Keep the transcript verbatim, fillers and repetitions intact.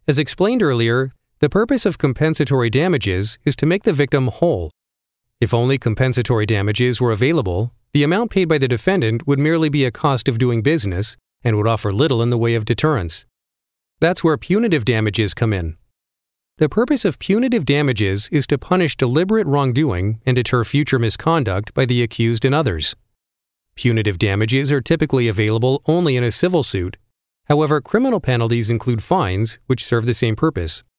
As explained earlier, the purpose of compensatory damages is to make the victim whole. If only compensatory damages were available, the amount paid by the defendant would merely be a cost of doing business and would offer little in the way of deterrence. That's where punitive damages come in. The purpose of punitive damages is to punish deliberate wrongdoing and deter future misconduct by the accused and others. Punitive damages are typically available only in a civil suit. However, criminal penalties include fines, which serve the same purpose,